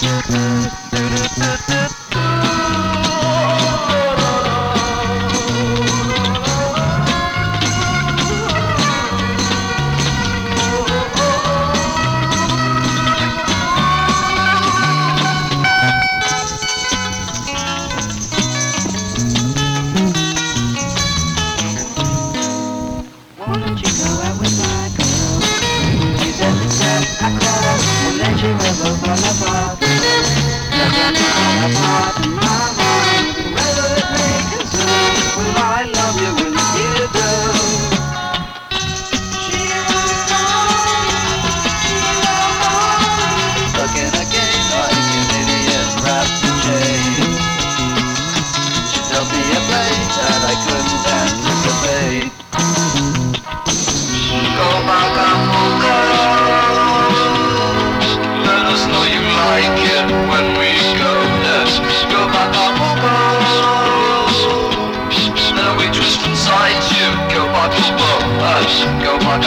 Why don't you go out with my girl? She said the time I called, and then she will go fall apart. Look at me all apart in my mind. Whether it may concern, will I love you when you do? She won't mind, she won't mind. Looking again like an idiot wrapped in chains. She dealt me a blade that I couldn't anticipate. Go back and let us know you like it when we go. Yes, go back and then we twist inside you. Go back and go back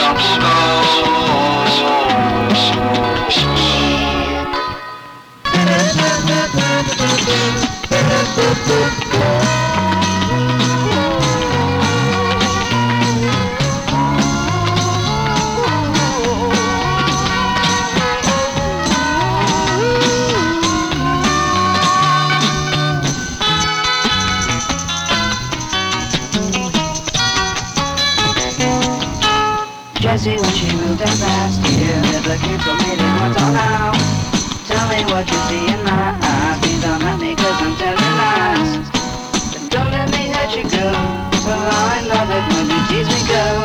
Jessie, when she moved out last year, never came from anyone till now. Tell me what you see in my eyes. Please don't let me, cause I'm telling lies. But don't let me let you go. Well, I love it when you tease me, go.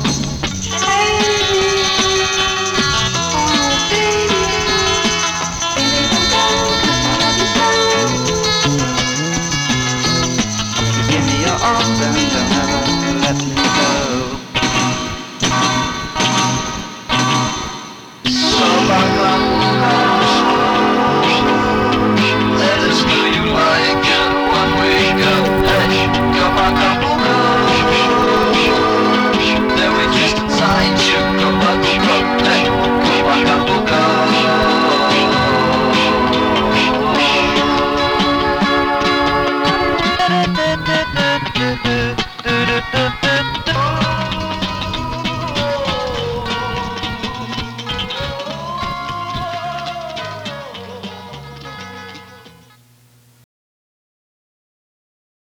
Give me your arms and don't ever let me go. Let us know you like it when we go. Go back up, then we just inside you. Go back up, go back up.